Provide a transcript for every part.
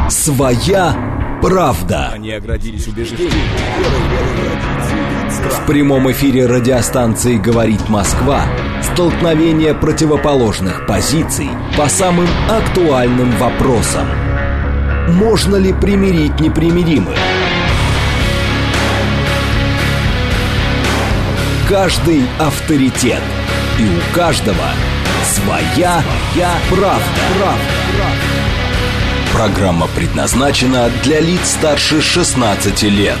Своя правда. Они оградились убеждением. В прямом эфире радиостанции «Говорит Москва» столкновение противоположных позиций по самым актуальным вопросам. Можно ли примирить непримиримых? Каждый авторитет. И у каждого своя правда. Программа предназначена для лиц старше 16 лет.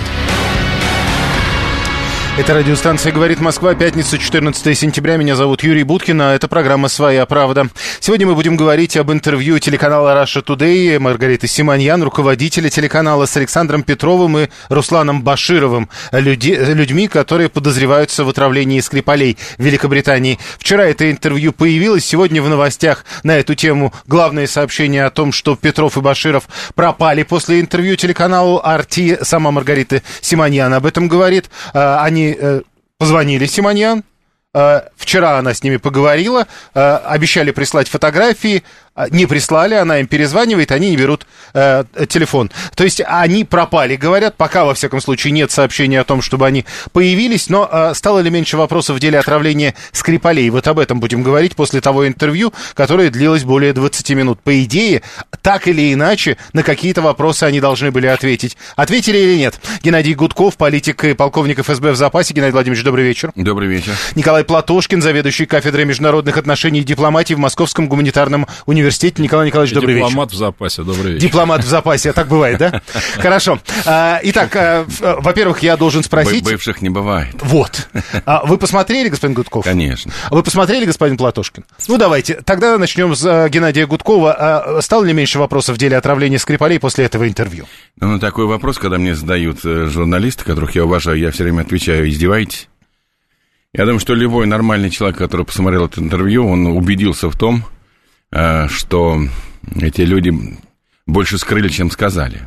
Это радиостанция «Говорит Москва», пятница, 14 сентября. Меня зовут Юрий Буткин, а это программа «Своя правда». Сегодня мы будем говорить об интервью телеканала Russia Today Маргариты Симоньян, руководителя телеканала, с Александром Петровым и Русланом Башировым, людьми, которые подозреваются в отравлении Скрипалей в Великобритании. Вчера это интервью появилось, сегодня в новостях на эту тему главное сообщение о том, что Петров и Баширов пропали после интервью телеканалу RT. Сама Маргарита Симоньян об этом говорит. Они позвонили Симоньян, вчера она с ними поговорила, обещали прислать фотографии, не прислали, она им перезванивает, они не берут телефон. То есть они пропали, говорят, пока, во всяком случае, нет сообщения о том, чтобы они появились, но стало ли меньше вопросов в деле отравления Скрипалей? Вот об этом будем говорить после того интервью, которое длилось более 20 минут. По идее, так или иначе, на какие-то вопросы они должны были ответить. Ответили или нет? Геннадий Гудков, политик и полковник ФСБ в запасе. Геннадий Владимирович, добрый вечер. Добрый вечер. Николай Платошкин, заведующий кафедрой международных отношений и дипломатии в Московском гуманитарном университете. Николай Николаевич, добрый вечер. Дипломат в запасе, добрый вечер. Дипломат в запасе, так бывает, да? Хорошо. Итак, во-первых, я должен спросить... Бывших не бывает. Вот. Вы посмотрели, господин Гудков? Конечно. Вы посмотрели, господин Платошкин? Ну, давайте. Тогда начнем с Геннадия Гудкова. Стало ли меньше вопросов в деле отравления Скрипалей после этого интервью? Ну, на такой вопрос, когда мне задают журналисты, которых я уважаю, я все время отвечаю: издеваетесь? Я думаю, что любой нормальный человек, который посмотрел это интервью, он убедился в том, что эти люди больше скрыли, чем сказали.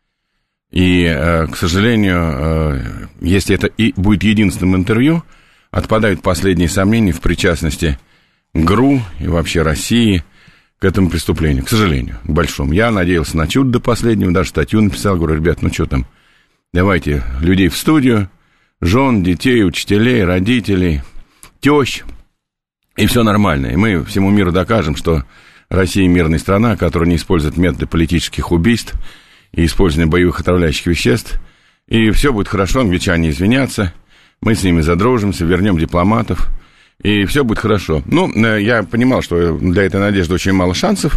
И, к сожалению, если это и будет единственным интервью, отпадают последние сомнения в причастности ГРУ и вообще России к этому преступлению, к сожалению, к большому. Я надеялся на чудо до последнего, даже статью написал, говорю: ребят, ну что там, давайте людей в студию, жен, детей, учителей, родителей, тещ, и все нормально. И мы всему миру докажем, что Россия мирная страна, которая не использует методы политических убийств и использования боевых отравляющих веществ. И все будет хорошо, англичане извинятся, мы с ними задружимся, вернем дипломатов, и все будет хорошо. Ну, я понимал, что для этой надежды очень мало шансов.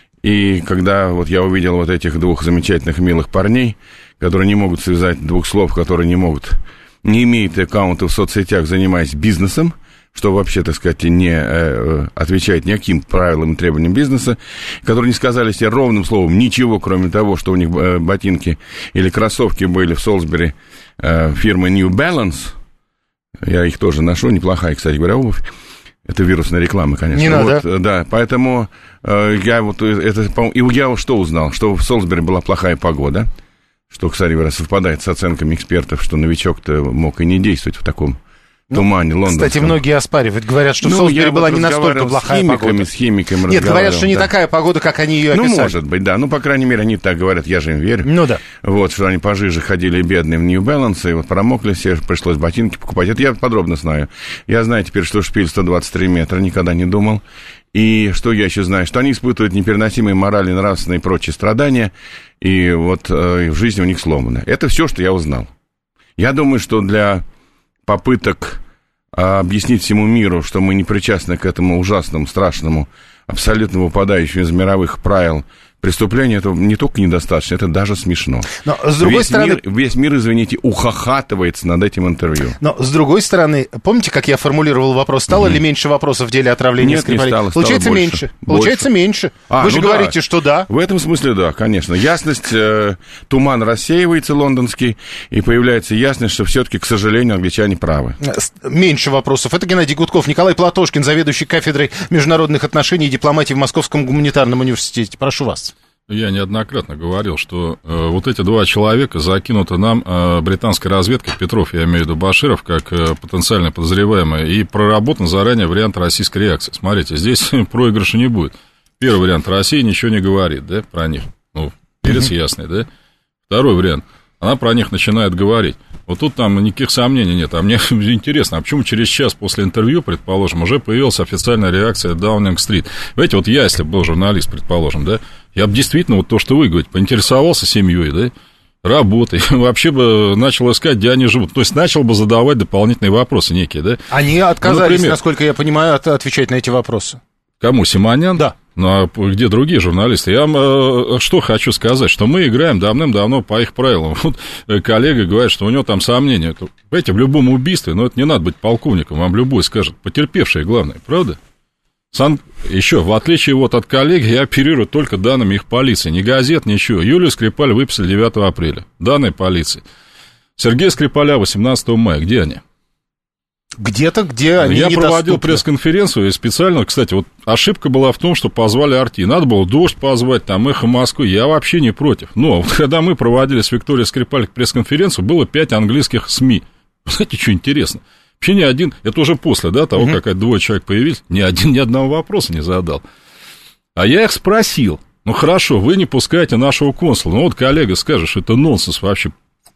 И когда вот я увидел вот этих двух замечательных, милых парней, которые не могут связать двух слов, которые не имеют аккаунтов в соцсетях, занимаясь бизнесом, что вообще, так сказать, не отвечает никаким правилам и требованиям бизнеса, которые не сказали себе ровным словом ничего, кроме того, что у них ботинки или кроссовки были в Солсбери фирмы New Balance. Я их тоже ношу, неплохая, кстати говоря, обувь. Это вирусная реклама, конечно. Не надо. Да, поэтому я вот это... И я что узнал? Что в Солсбери была плохая погода, что, кстати говоря, совпадает с оценками экспертов, что новичок-то мог и не действовать в таком тумане лондонском. Кстати, многие оспаривают, говорят, что в Солсбери была не настолько плохая погода. С химиками Нет, говорят, что не такая погода, как они ее описали. Ну, может быть, да. Ну, по крайней мере, они так говорят, я же им верю. Ну, да. Вот, что они пожиже ходили бедные в New Balance, и вот промокли все, пришлось ботинки покупать. Это я подробно знаю. Я знаю теперь, что шпиль 123 метра, никогда не думал. И что я еще знаю? Что они испытывают непереносимые моральные, нравственные и прочие страдания, и вот в жизни у них сломано. Это все, что я узнал. Я думаю, что для попыток объяснить всему миру, что мы не причастны к этому ужасному, страшному, абсолютно выпадающему из мировых правил преступление, это не только недостаточно, это даже смешно. Но, с другой стороны... Весь мир, извините, ухахатывается над этим интервью. Но, с другой стороны, помните, как я формулировал вопрос, стало ли меньше вопросов в деле отравления Скрипалей? Нет, не стало, Получается, меньше. Получается, меньше. Вы же говорите, что да. В этом смысле, да, конечно. Ясность, туман рассеивается лондонский, и появляется ясность, что все-таки, к сожалению, англичане правы. Меньше вопросов. Это Геннадий Гудков, Николай Платошкин, заведующий кафедрой международных отношений и дипломатии в Московском гуманитарном университете. Прошу вас. Я неоднократно говорил, что вот эти два человека закинуты нам британской разведкой, Петров, я имею в виду Баширов, как потенциально подозреваемый, и проработан заранее вариант российской реакции. Смотрите, здесь проигрыша не будет. Первый вариант: Россия ничего не говорит, да, про них. Ну, перец ясный, да? Второй вариант. Она про них начинает говорить. Вот тут там никаких сомнений нет. А мне интересно, а почему через час после интервью, предположим, уже появилась официальная реакция Даунинг-стрит? Знаете, вот я, если бы был журналист, предположим, да, я бы действительно, вот то, что вы говорите, поинтересовался семьей, да, работой, вообще бы начал искать, где они живут. То есть начал бы задавать дополнительные вопросы некие, да? Они отказались, например, насколько я понимаю, отвечать на эти вопросы. Кому, Симонян? Да. Ну, а где другие журналисты? Я вам что хочу сказать, что мы играем давным-давно по их правилам. Вот коллега говорит, что у него там сомнения. Понимаете, в любом убийстве, это не надо быть полковником, вам любой скажет, потерпевший главное, правда? Еще, в отличие вот от коллег, я оперирую только данными их полиции, ни газет, ничего. Юлию Скрипаль выписали 9 апреля, данные полиции. Сергея Скрипаля 18 мая, где они? Где-то, где они Я недоступны. проводил пресс-конференцию и специально, кстати, вот ошибка была в том, что позвали Арти. Надо было «Дождь» позвать, там «Эхо Москвы». Я вообще не против. Но вот когда мы проводили с Викторией Скрипаль пресс-конференцию, было 5 английских СМИ. Знаете, что интересно? Вообще ни один, это уже после, да, того, как двое человек появились, ни один ни одного вопроса не задал. А я их спросил, ну хорошо, вы не пускаете нашего консула. Ну вот коллега скажет, что это нонсенс вообще.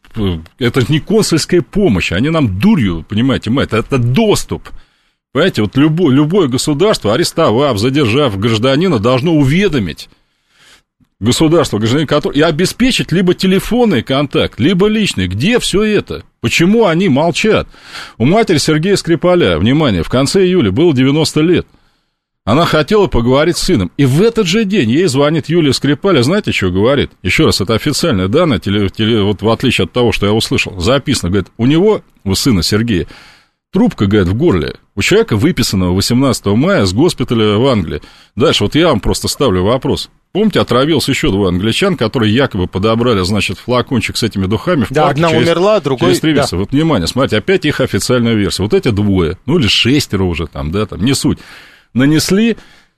Это не консульская помощь, они нам дурью, понимаете, это доступ. Понимаете, вот любое государство, арестовав, задержав гражданина, должно уведомить государство, гражданин, который, и обеспечить либо телефонный контакт, либо личный. Где все это? Почему они молчат? У матери Сергея Скрипаля, внимание, в конце июля было 90 лет. Она хотела поговорить с сыном. И в этот же день ей звонит Юлия Скрипаль. Знаете, что говорит? Еще раз, это официальные данные, вот в отличие от того, что я услышал. Записано, говорит, у него, у сына Сергея, трубка, говорит, в горле. У человека, выписанного 18 мая с госпиталя в Англии. Дальше, вот я вам просто ставлю вопрос. Помните, отравился еще 2 англичан, которые якобы подобрали, значит, флакончик с этими духами в парке. Да, одна умерла, другой... Через 3 месяца. Да. Вот, внимание, смотрите, опять их официальная версия. Вот эти 2, ну или 6 уже там, да, там, не суть. Нанесли,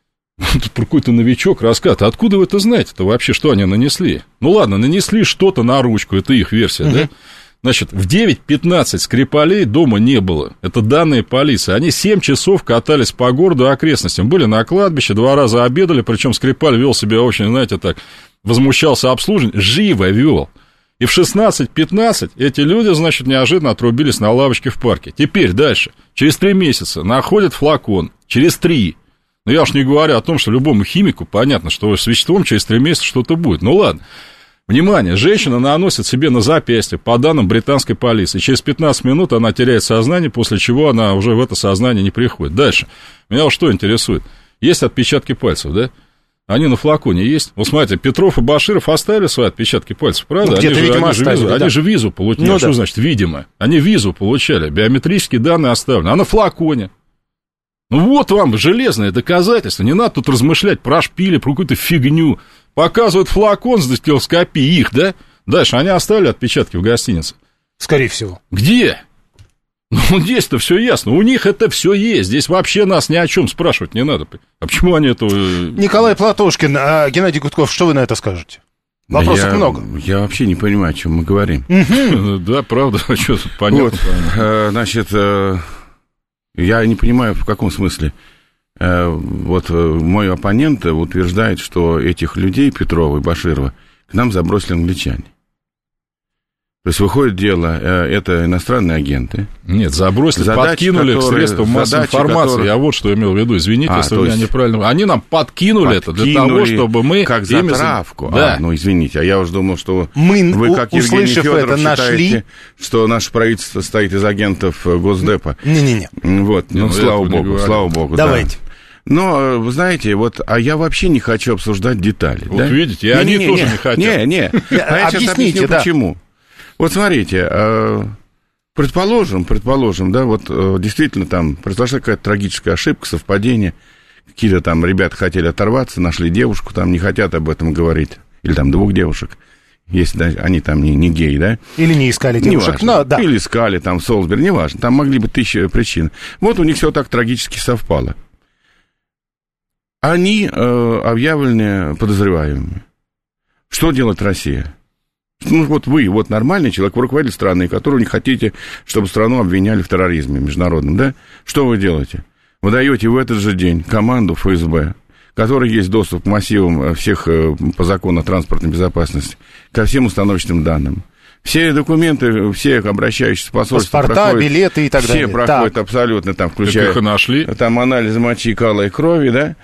тут какой-то новичок рассказывает, откуда вы это знаете-то вообще, что они нанесли? Ну ладно, нанесли что-то на ручку, это их версия, да? Значит, в 9:15 Скрипалей дома не было, это данные полиции, они 7 часов катались по городу и окрестностям, были на кладбище, 2 раза обедали, причем Скрипаль вел себя очень, знаете, так, возмущался обслуживанием, живо вел. И в 16:15 эти люди, значит, неожиданно отрубились на лавочке в парке. Теперь дальше. Через 3 месяца находят флакон. Через 3. Но я уж не говорю о том, что любому химику понятно, что с веществом через 3 месяца что-то будет. Ну ладно. Внимание, женщина наносит себе на запястье, по данным британской полиции. Через 15 минут она теряет сознание, после чего она уже в это сознание не приходит. Дальше. Меня вот что интересует. Есть отпечатки пальцев, да? Они на флаконе есть. Вот смотрите, Петров и Баширов оставили свои отпечатки пальцев, правда? Ну, где-то, видимо, оставили, они же визу получили. Ну, что значит видимо? Они визу получали, биометрические данные оставлены. А на флаконе? Ну, вот вам железное доказательство. Не надо тут размышлять про шпили, про какую-то фигню. Показывают флакон с дактилоскопией их, да? Дальше они оставили отпечатки в гостинице. Скорее всего. Где? Ну, здесь-то все ясно. У них это все есть. Здесь вообще нас ни о чем спрашивать не надо. А почему они это... Николай Платошкин, Геннадий Гудков, что вы на это скажете? Вопросов много. Я вообще не понимаю, о чем мы говорим. Да, правда, что тут понятно. Значит, я не понимаю, в каком смысле. Вот мой оппонент утверждает, что этих людей, Петрова и Баширова, к нам забросили англичане. То есть выходит дело, это иностранные агенты. Нет, забросили, подкинули к средствам массовой информации. Я вот что имел в виду, извините, если меня неправильно... Они нам подкинули это для того, чтобы мы... Как затравку. Да. Ну, извините, а я уже думал, что мы, вы, как Евгений Федоров, это, считаете, что наше правительство стоит из агентов Госдепа. Не-не-не. Вот, ну, слава богу. Давайте. Но, вы знаете, вот, а я вообще не хочу обсуждать детали. Вот видите, и они тоже не хотят. Не, а я сейчас объясню, почему. Вот смотрите, предположим, да, вот действительно там произошла какая-то трагическая ошибка, совпадение, какие-то там ребята хотели оторваться, нашли девушку, там не хотят об этом говорить, или там 2 девушек, если они там не геи, да? Или не искали девушек, но, да. Или искали там в Солсбери, неважно, там могли быть 1000 причин. Вот у них все так трагически совпало. Они объявлены подозреваемыми. Что делает Россия? Ну, вот вы, вот нормальный человек, вы руководитель страны, которого не хотите, чтобы страну обвиняли в терроризме международном, да? Что вы делаете? Вы даете в этот же день команду ФСБ, который есть доступ к массивам всех по закону о транспортной безопасности, ко всем установочным данным. Все документы, все обращающиеся в посольство, паспорта, билеты и так далее. Все проходят абсолютно, там, включая их и нашли. Там анализы мочи, кала и крови, да.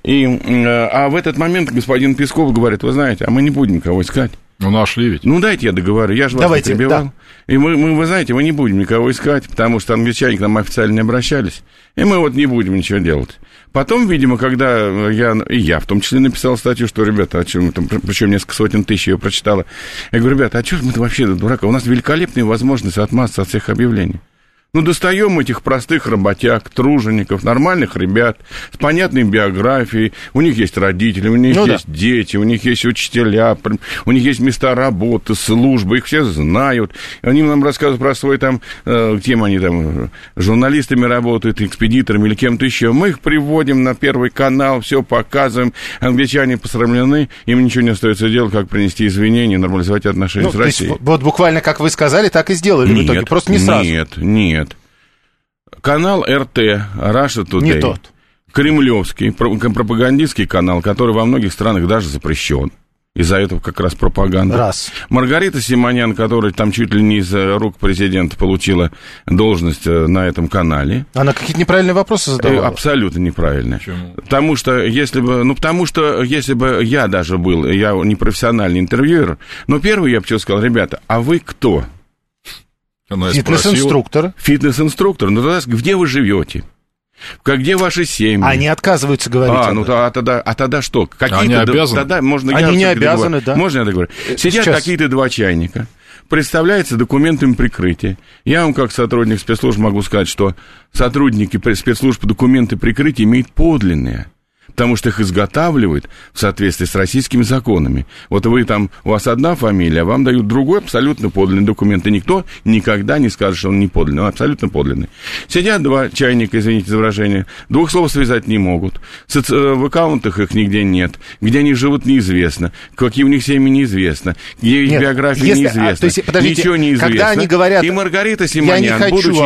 А в этот момент господин Песков говорит: вы знаете, а мы не будем никого искать. Ну, нашли ведь. Ну, дайте я договорю, я же вас не перебивал. Да. И вы знаете, мы не будем никого искать, потому что англичане к нам официально не обращались, и мы вот не будем ничего делать. Потом, видимо, когда я в том числе написал статью, что, ребята, о чем там, причем несколько сотен тысяч ее прочитала, я говорю: ребята, а что мы-то вообще дурака? У нас великолепные возможности отмазаться от всех объявлений. Ну, достаем этих простых работяг, тружеников, нормальных ребят с понятной биографией. У них есть родители, у них есть дети, у них есть учителя, у них есть места работы, службы, их все знают. Они нам рассказывают про свой там, кем они там, журналистами работают, экспедиторами или кем-то еще. Мы их приводим на Первый канал, все показываем. Англичане посрамлены, им ничего не остается делать, как принести извинения, нормализовать отношения с Россией. Есть, вот буквально как вы сказали, так и сделали в итоге, просто не сразу. Нет. Канал РТ, Russia Today. Не тот. Кремлевский, пропагандистский канал, который во многих странах даже запрещен. Из-за этого как раз пропаганда. Раз. Маргарита Симоньян, которая там чуть ли не из рук президента получила должность на этом канале. Она какие-то неправильные вопросы задавала? Абсолютно неправильные. Почему? Потому что если бы я даже был, я не профессиональный интервьюер, но первый я бы сказал: ребята, а вы кто? Фитнес-инструктор. Фитнес-инструктор. Ну тогда где вы живете? Где ваши семьи? Они отказываются говорить. Тогда что? Они обязаны? Они не обязаны, да. Можно я договорю? Сидят какие-то два чайника, представляются документами прикрытия. Я вам, как сотрудник спецслужб, могу сказать, что сотрудники спецслужб документы прикрытия имеют подлинные, потому что их изготавливают в соответствии с российскими законами. Вот у вас одна фамилия, а вам дают другой абсолютно подлинный документ, и никто никогда не скажет, что он не подлинный, он абсолютно подлинный. Сидят два чайника, извините за выражение, двух слов связать не могут, в аккаунтах их нигде нет, где они живут неизвестно, какие у них семьи неизвестно, где их биография неизвестна, ничего неизвестно. Когда они говорят, и Маргарита Симоньян,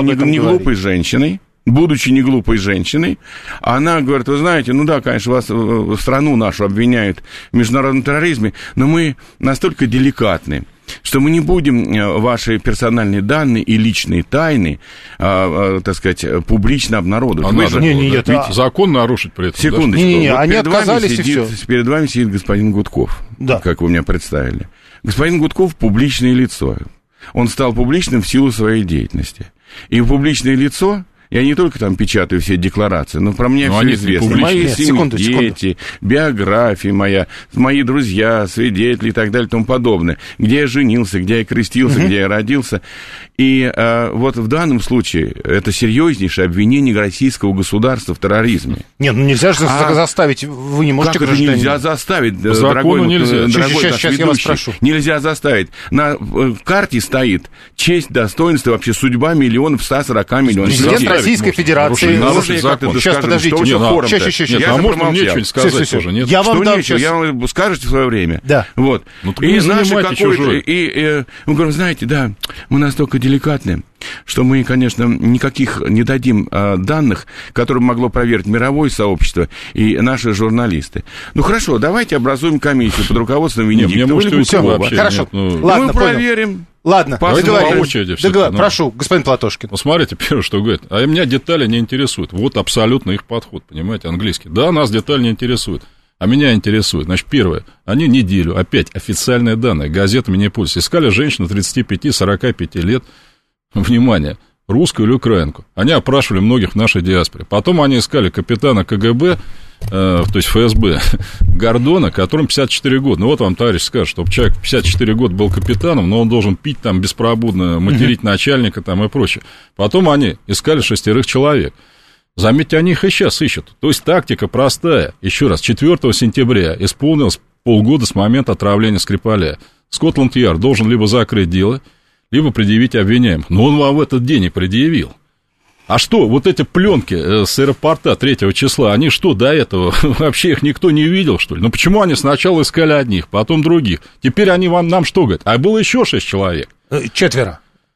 будучи не глупой женщиной, она говорит: вы знаете, ну да, конечно, вас, страну нашу обвиняют в международном терроризме, но мы настолько деликатны, что мы не будем ваши персональные данные и личные тайны, так сказать, публично обнародовать. Закон нарушить при этом. Секундочку. Они отказались, и все. Перед вами сидит господин Гудков, как вы меня представили. Господин Гудков — публичное лицо. Он стал публичным в силу своей деятельности. И публичное лицо... Я не только там печатаю все декларации, но про меня все известно. Мои дети, биография моя, мои друзья, свидетели и так далее и тому подобное. Где я женился, где я крестился, где я родился. И вот в данном случае это серьезнейшее обвинение российского государства в терроризме. Нет, ну нельзя же заставить, вы не можете... Как это нельзя заставить, дорогой наш Сейчас я вас прошу. Нельзя заставить. На карте стоит честь, достоинство, вообще судьба миллионов, 140 миллионов людей. Российской Федерации. Сейчас, подождите. Можно мне что-нибудь сказать тоже? Нет? Я вам дам сейчас. Я вам скажете в свое время. Да. Вот. И наши какой-то... И мы говорим: знаете, да, мы настолько деликатны, что мы, конечно, никаких не дадим данных, которые могло проверить мировое сообщество и наши журналисты. Ну, хорошо, давайте образуем комиссию под руководством Венедиктова. Хорошо. Ладно, мы проверим. Ладно, договорились. Прошу, господин Платошкин. Ну, смотрите, первое, что говорит. А меня детали не интересуют. Вот абсолютно их подход, понимаете, английский. Да, нас детали не интересуют. А меня интересует. Значит, первое. Они неделю, опять официальные данные, газета «Минипульс», искали женщину 35-45 лет. Внимание, русскую или украинку. Они опрашивали многих в нашей диаспоре. Потом они искали капитана КГБ, то есть ФСБ, Гордона, которому 54 года. Ну, вот вам товарищ скажет, чтобы человек 54 года был капитаном, но он должен пить там беспробудно, материть начальника там и прочее. Потом они искали 6 человек. Заметьте, они их и сейчас ищут. То есть тактика простая. Еще раз, 4 сентября исполнилось полгода с момента отравления Скрипаля. Скотланд-Ярд должен либо закрыть дело, либо предъявить обвиняемых. Но он вам в этот день и предъявил. А что, вот эти пленки с аэропорта 3 числа, они что, до этого вообще их никто не видел, что ли? Ну, почему они сначала искали одних, потом других? Теперь они нам что говорят? А было еще 6 человек. 4.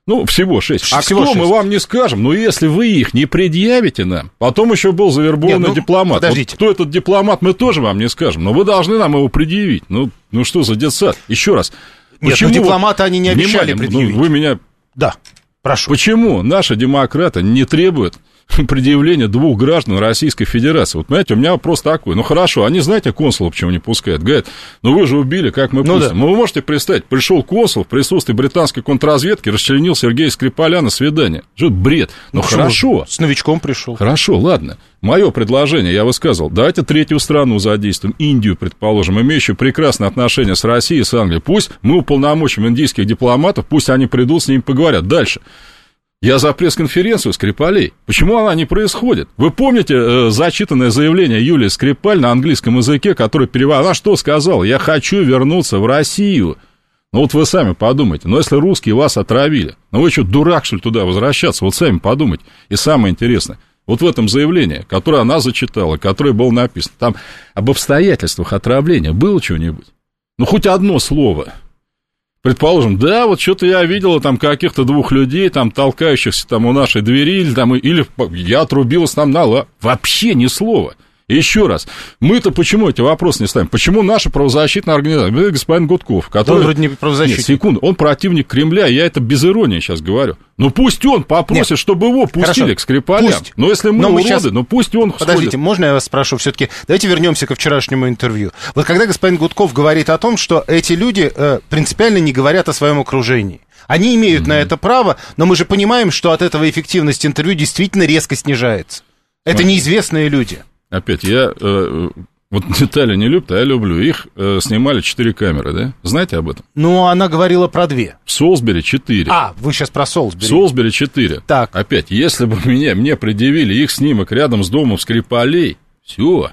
Ну, всего 6. А всего кто 6. мы вам не скажем? Ну, если вы их не предъявите нам, потом еще был завербованный дипломат. Подождите. Вот кто этот дипломат, мы тоже вам не скажем, но вы должны нам его предъявить. Ну что за детсад? Еще раз. Нет, но дипломата они не обещали предъявить. Вы меня... Да, прошу. Почему наши демократы не требуют предъявления 2 граждан Российской Федерации? Вот, понимаете, у меня вопрос такой. Ну, хорошо, они, знаете, консулов почему не пускают? Говорят, ну, вы же убили, как мы пустим? Да. Ну, вы можете представить, пришел консул в присутствии британской контрразведки, расчленил Сергея Скрипаля на свидание. Что это бред? Ну, хорошо. С новичком пришел. Хорошо, ладно. Мое предложение, я высказывал, давайте 3-ю страну задействуем, Индию, предположим, имеющую прекрасные отношения с Россией, с Англией. Пусть мы уполномочим индийских дипломатов, пусть они придут, с ними поговорят. Дальше. Я за пресс-конференцию Скрипалей. Почему она не происходит? Вы помните зачитанное заявление Юлии Скрипаль на английском языке, которое перевела? Она что сказала? Я хочу вернуться в Россию. Ну вот вы сами подумайте. Но если русские вас отравили, ну вы что, дурак, что ли, туда возвращаться? Вот сами подумайте. И самое интересное, вот в этом заявлении, которое она зачитала, которое было написано, там об обстоятельствах отравления было что-нибудь? Ну хоть одно слово. Предположим, да, вот что-то я видела там каких-то 2 людей, там, толкающихся там у нашей двери, или я отрубилась там на вообще ни слова. И еще раз, мы-то почему эти вопросы не ставим? Почему наша правозащитная организация, господин Гудков, который... Он вроде не правозащитник. Нет, секунду, он противник Кремля, я это без иронии сейчас говорю. Ну пусть он попросит, чтобы его пустили к Скрипалям. Пусть. Но если мы уроды, сейчас... пусть он Подождите, сходит. Можно я вас спрошу все-таки? Давайте вернемся ко вчерашнему интервью. Вот когда господин Гудков говорит о том, что эти люди принципиально не говорят о своем окружении. Они имеют на это право, но мы же понимаем, что от этого эффективность интервью действительно резко снижается. Это неизвестные люди. Опять, я вот детали не люблю, а я люблю. Их снимали 4 камеры, да? Знаете об этом? Ну, она говорила про 2. В Солсбери 4. Вы сейчас про Солсбери. В Солсбери 4. Так. Опять, если бы мне предъявили их снимок рядом с домом Скрипалей, все,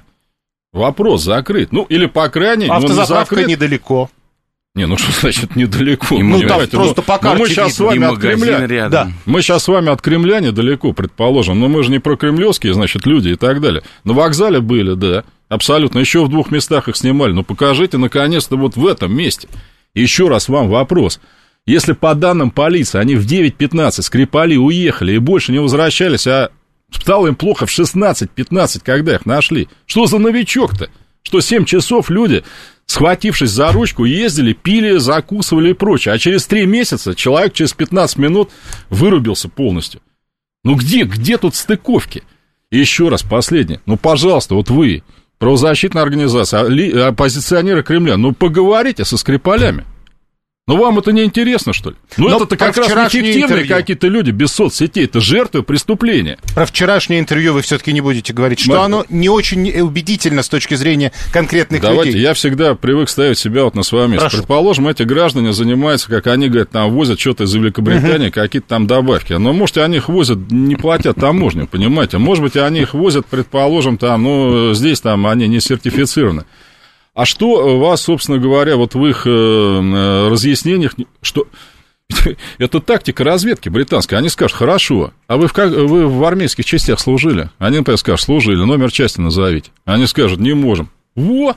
вопрос закрыт. Ну, или по крайней мере, автозаправка недалеко. Не, ну что значит недалеко? Ну, там просто по карте мы сейчас с вами от Кремля. Да. Мы сейчас с вами от Кремля недалеко, предположим, но мы же не про кремлевские, значит, люди и так далее. На вокзале были, да, абсолютно, еще в 2 местах их снимали. Ну, покажите, наконец-то, вот в этом месте. Еще раз вам вопрос. Если по данным полиции они в 9:15 Скрипали уехали и больше не возвращались, а стало им плохо в 16:15, когда их нашли, что за новичок-то? Что 7 часов люди, схватившись за ручку, ездили, пили, закусывали и прочее. А через 3 месяца человек через 15 минут вырубился полностью. Ну где тут стыковки? И еще раз, последнее. Ну, пожалуйста, вот вы, правозащитная организация, оппозиционеры Кремля, ну, поговорите со Скрипалями. Ну, вам это не интересно, что ли? Ну, это-то как раз эффективные какие-то люди без соцсетей. Это жертвы преступления. Про вчерашнее интервью вы все-таки не будете говорить, что оно не очень убедительно с точки зрения конкретных людей. Давайте, я всегда привык ставить себя вот на свое место. Прошу. Предположим, эти граждане занимаются, как они говорят, там возят что-то из Великобритании, какие-то там добавки. Но, может, они их возят, не платят таможню, понимаете? Может быть, они их возят, предположим, там, ну, здесь там они не сертифицированы. А что вас, собственно говоря, вот в их разъяснениях, что это тактика разведки британская, они скажут, хорошо, а вы в армейских частях служили? Они, например, скажут, служили, номер части назовите. Они скажут, не можем. Во!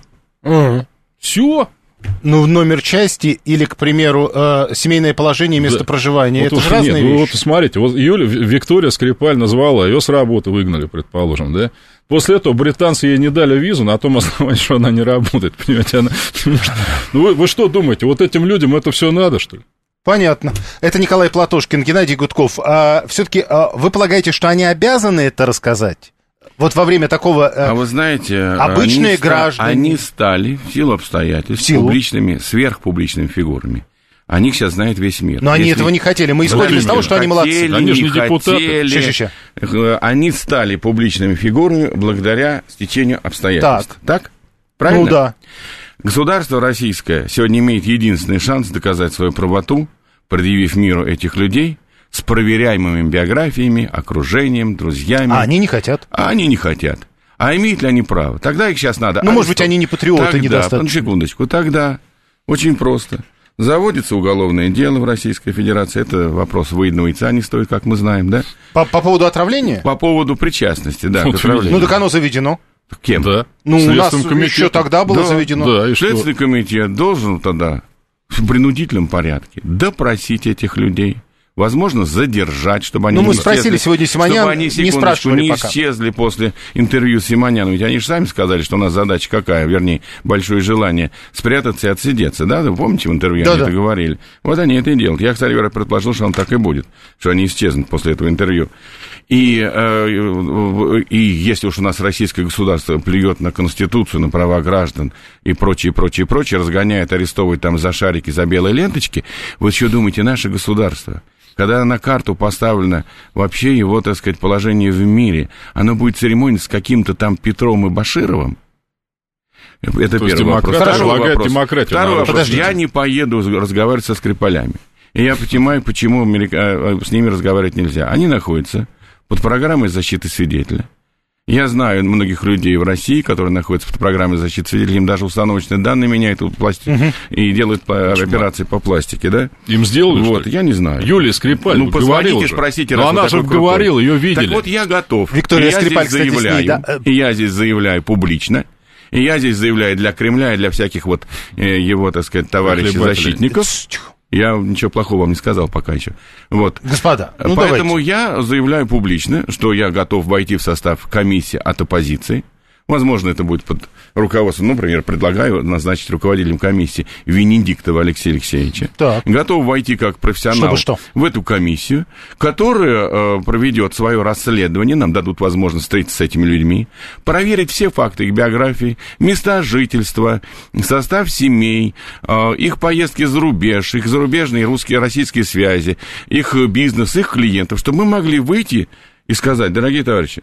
Все. Ну, номер части или, к примеру, семейное положение, место проживания, вот это же разные вещи. Вот смотрите, вот Виктория Скрипаль назвала, ее с работы выгнали, предположим, да? После этого британцы ей не дали визу на том основании, что она не работает, понимаете? Ну, вы что думаете, вот этим людям это все надо, что ли? Понятно. Это Николай Платошкин, Геннадий Гудков. Все-таки вы полагаете, что они обязаны это рассказать? Вот во время такого... вы знаете, обычные граждане... Они стали в силу обстоятельств публичными, сверхпубличными фигурами. О них сейчас знает весь мир. Но они этого не хотели. Мы исходили из того, что они молодцы. Они же не депутаты. Они стали публичными фигурами благодаря стечению обстоятельств. Так? Правильно? Ну да. Государство российское сегодня имеет единственный шанс доказать свою правоту, предъявив миру этих людей с проверяемыми биографиями, окружением, друзьями. А они не хотят. Они не хотят. А имеют ли они право? Тогда их сейчас надо... Ну, может быть, они не патриоты, недостаточно. Секундочку, тогда очень просто. Заводится уголовное дело в Российской Федерации. Это вопрос выеденного яйца не стоит, как мы знаем, да? По поводу отравления? По поводу причастности, да, к отравлению. Ну, так оно заведено. Кем? Да. Ну, у нас еще тогда было заведено. Да, и Следственный комитет должен тогда в принудительном порядке допросить этих людей, возможно, задержать, чтобы они мы спросили сегодня Симонян, чтобы они, не спрашивали не пока. исчезли после интервью с Симоняном. Ведь они же сами сказали, что у нас задача какая, вернее, большое желание спрятаться и отсидеться, да? Вы помните, в интервью они это говорили? Вот они это и делают. Я, кстати, предположил, что он так и будет, что они исчезнут после этого интервью. И если уж у нас российское государство плюет на Конституцию, на права граждан и прочее, разгоняет, арестовывает там за шарики, за белые ленточки, вы что думаете, наше государство... Когда на карту поставлено вообще его, так сказать, положение в мире, оно будет церемониться с каким-то там Петром и Башировым? Это то первый вопрос. Второй вопрос. Подождите. Я не поеду разговаривать со Скрипалями. И я понимаю, почему с ними разговаривать нельзя. Они находятся под программой защиты свидетеля. Я знаю многих людей в России, которые находятся под программой защиты свидетелей, им даже установочные данные меняют и делают операции по пластике, да? Им сделали, вот, я не знаю. Юлия Скрипаль позвоните, спросите. Но она же говорила, ее видели. Так вот, я готов. Виктория Скрипаль, кстати, с ней, да? И я здесь заявляю публично, и я здесь заявляю для Кремля и для всяких вот его, так сказать, товарищей-защитников. Я ничего плохого вам не сказал пока еще. Вот. Господа, поэтому давайте. я заявляю публично, что я готов войти в состав комиссии от оппозиции. Возможно, это будет под руководством, например, предлагаю назначить руководителем комиссии Венедиктова Алексея Алексеевича. Так. Готов войти как профессионал в эту комиссию, которая проведет свое расследование, нам дадут возможность встретиться с этими людьми, проверить все факты их биографии, места жительства, состав семей, их поездки за рубеж, их зарубежные русские, российские связи, их бизнес, их клиентов, чтобы мы могли выйти и сказать: дорогие товарищи,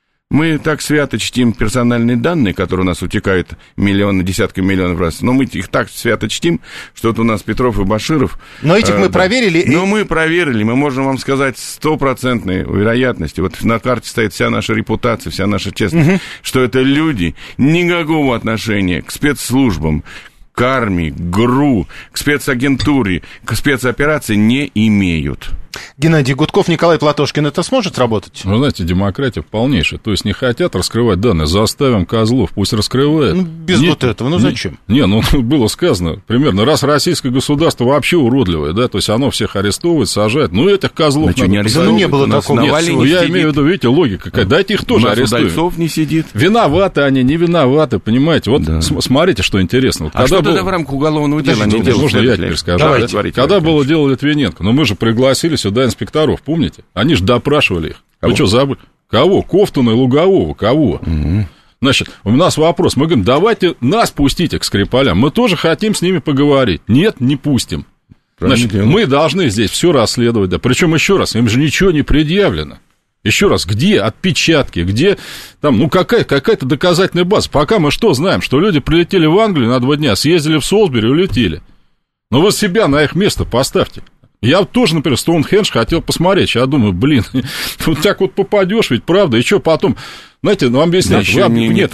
мы так свято чтим персональные данные, которые у нас утекают десятками миллионов раз, но мы их так свято чтим, что вот у нас Петров и Баширов... Но этих мы проверили. Но мы проверили, мы можем вам сказать 100% вероятности, вот на карте стоит вся наша репутация, вся наша честность, что это люди никакого отношения к спецслужбам, к армии, к ГРУ, к спецагентуре, к спецоперации не имеют. Геннадий Гудков, Николай Платошкин, это сможет работать? Вы знаете, демократия полнейшая. То есть не хотят раскрывать данные, заставим козлов, пусть раскрывают. Без вот этого, зачем? Было сказано примерно, раз российское государство вообще уродливое, да, то есть оно всех арестовывает, сажает, этих козлов надо... не было такого. Я имею в виду, видите, логика какая, дайте их тоже арестуем. Удальцов не сидит. Виноваты они, не виноваты, понимаете, вот смотрите, что интересно. Вот что тогда в рамках уголовного дела не делают? Можно я теперь скажу? Когда было дело Литвиненко, но мы же пригласили сюда инспекторов, помните? Они же допрашивали их. Вы что, забыли? Кого? Ковтуна и Лугового. Кого? Значит, у нас вопрос. Мы говорим, давайте нас пустите к Скрипалям. Мы тоже хотим с ними поговорить. Нет, не пустим. Значит, мы должны здесь все расследовать. Да. Причем, еще раз, им же ничего не предъявлено. Еще раз, где отпечатки, где там, какая-то доказательная база. Пока мы что знаем? Что люди прилетели в Англию на 2 дня, съездили в Солсбери и улетели. Но вы себя на их место поставьте. Я тоже, например, Стоунхендж хотел посмотреть. Я думаю, вот так вот попадешь, ведь правда, и что потом... Знаете, вам объяснять. Я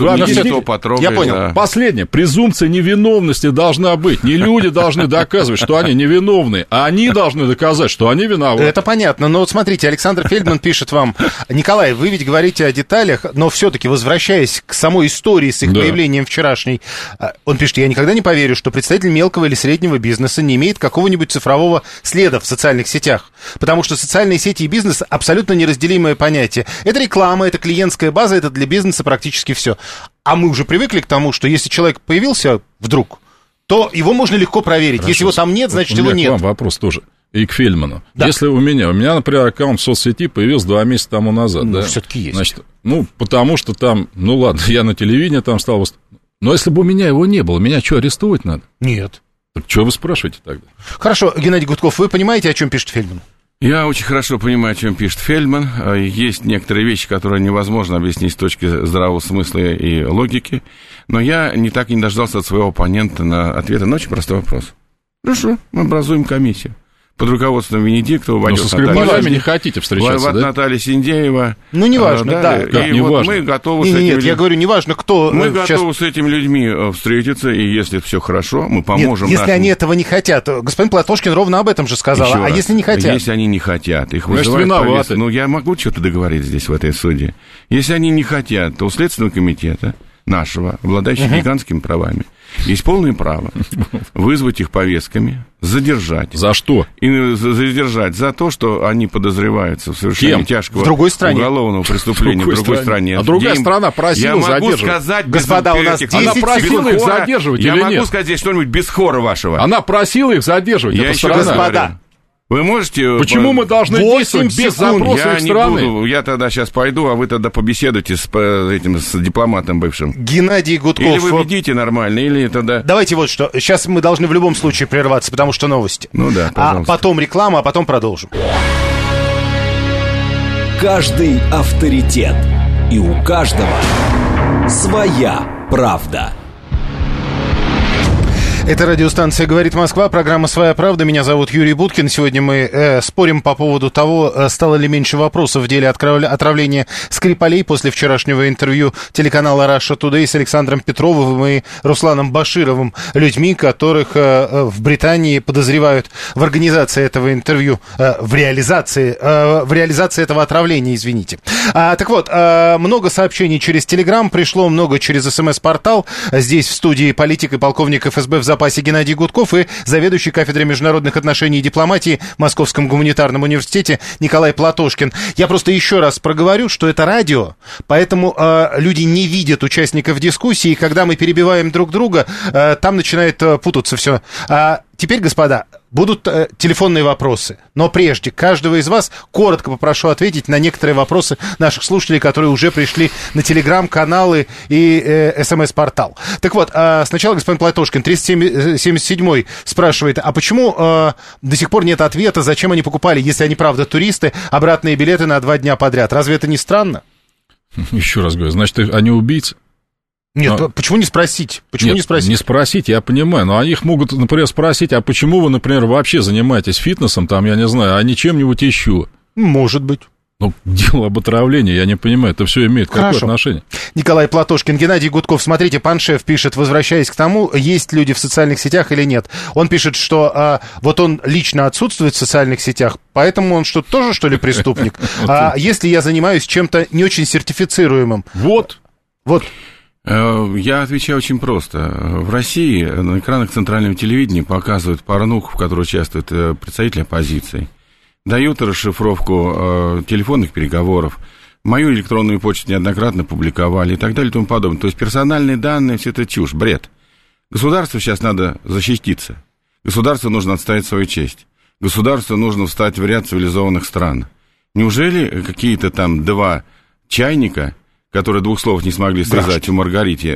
понял. Да. Последнее. Презумпция невиновности должна быть. Не люди должны доказывать, что они невиновны, а они должны доказать, что они виноваты. Это понятно. Но вот смотрите, Александр Фельдман пишет вам: Николай, вы ведь говорите о деталях, но все-таки, возвращаясь к самой истории с их появлением вчерашней, он пишет: я никогда не поверю, что представитель мелкого или среднего бизнеса не имеет какого-нибудь цифрового следа в социальных сетях. Потому что социальные сети и бизнес абсолютно неразделимое понятие. Это реклама, это клиентская база, это для бизнеса практически все. А мы уже привыкли к тому, что если человек появился вдруг, то его можно легко проверить. Хорошо. Если его там нет, значит, его нет. У меня к вам вопрос тоже. И к Фельдману. Да. Если у меня, например, аккаунт в соцсети появился 2 месяца тому назад. Да? Все-таки есть. Значит, потому что там, ладно, я на телевидении там стал... Но если бы у меня его не было, меня что, арестовать надо? Нет. Так что вы спрашиваете тогда? Хорошо, Геннадий Гудков, вы понимаете, о чем пишет Фельдман? Я очень хорошо понимаю, о чем пишет Фельдман. Есть некоторые вещи, которые невозможно объяснить с точки здравого смысла и логики. Но я не дождался от своего оппонента на ответа на очень простой вопрос. Хорошо, мы образуем комиссию. Под руководством Венедиктова войдет Наталья... Но со Скрипалями не хотите встречаться, да? Наталья Синдеева. Неважно, да. И неважно. Мы готовы с этими людьми... Нет, я говорю, неважно, кто... Мы готовы с этими людьми встретиться, и если все хорошо, мы поможем... Нет, если они этого не хотят. Господин Платошкин ровно об этом же сказал. А если не хотят? Если они не хотят, их вызывают повестку. Я могу что-то договорить здесь, в этой суде. Если они не хотят, то у Следственного комитета нашего, обладающего гигантскими правами, есть полное право вызвать их повестками, задержать. За что? И задержать за то, что они подозреваются в совершении тяжкого уголовного преступления в другой стране. А другая страна просила задерживать. Я могу сказать, господа, у нас 10 Она просила их задерживать или нет? Я могу сказать здесь что-нибудь без хора вашего. Она просила их задерживать, эта страна. Господа. Вы можете... Почему мы должны действовать без запроса их страны? Я тогда сейчас пойду, а вы тогда побеседуйте с дипломатом бывшим. Геннадий Гудков. Или вы ведите нормально, или тогда... Давайте вот что. Сейчас мы должны в любом случае прерваться, потому что новости. Ну да, пожалуйста. А потом реклама, а потом продолжим. Каждый авторитет. И у каждого своя правда. Это радиостанция «Говорит Москва», программа «Своя правда». Меня зовут Юрий Буткин. Сегодня мы спорим по поводу того, стало ли меньше вопросов в деле отравления Скрипалей после вчерашнего интервью телеканала Russia Today с Александром Петровым и Русланом Башировым, людьми, которых в Британии подозревают в организации этого интервью, в реализации этого отравления, извините. Так вот, много сообщений через Телеграм пришло, много через СМС-портал. Здесь в студии политик и полковник ФСБ в запасе Геннадий Гудков и заведующий кафедрой международных отношений и дипломатии в Московском гуманитарном университете Николай Платошкин. Я просто еще раз проговорю, что это радио, поэтому люди не видят участников дискуссии, и когда мы перебиваем друг друга, там начинает путаться все. Теперь, господа, будут телефонные вопросы, но прежде каждого из вас коротко попрошу ответить на некоторые вопросы наших слушателей, которые уже пришли на телеграм-каналы и СМС-портал. Так вот, сначала господин Платошкин, 3777 спрашивает, а почему до сих пор нет ответа, зачем они покупали, если они правда туристы, обратные билеты на 2 дня подряд? Разве это не странно? Еще раз говорю, значит, они убийцы? Нет, почему не спросить? Почему не спросить? Не спросить, я понимаю, но их могут, например, спросить, а почему вы, например, вообще занимаетесь фитнесом, там, я не знаю, а не чем-нибудь еще? Может быть. Ну, дело об отравлении, я не понимаю, это все имеет какое отношение? Николай Платошкин, Геннадий Гудков, смотрите, Паншев пишет, возвращаясь к тому, есть люди в социальных сетях или нет. Он пишет, что вот он лично отсутствует в социальных сетях, поэтому он что, тоже, что ли, преступник? Если я занимаюсь чем-то не очень сертифицируемым? Вот. Я отвечаю очень просто. В России на экранах центрального телевидения показывают порнуху, в которой участвуют представители оппозиции. Дают расшифровку телефонных переговоров. Мою электронную почту неоднократно публиковали и так далее и тому подобное. То есть персональные данные, все это чушь, бред. Государству сейчас надо защититься. Государству нужно отстоять свою честь. Государству нужно встать в ряд цивилизованных стран. Неужели какие-то там 2 чайника, которые 2 слов не смогли связать у Маргариты